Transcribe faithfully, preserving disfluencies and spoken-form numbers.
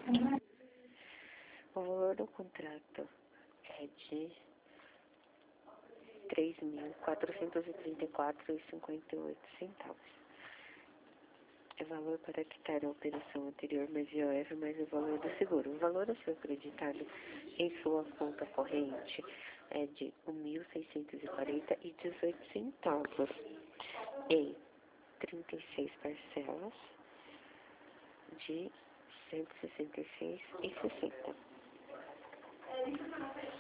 O valor do contrato é de três mil quatrocentos e trinta e quatro reais e cinquenta e oito centavos. O valor para quitar a operação anterior mais I O F mais o valor do seguro. O valor a ser acreditado em sua conta corrente é de mil seiscentos e quarenta reais e dezoito centavos em trinta e seis parcelas de cento e sessenta e seis reais e sessenta centavos.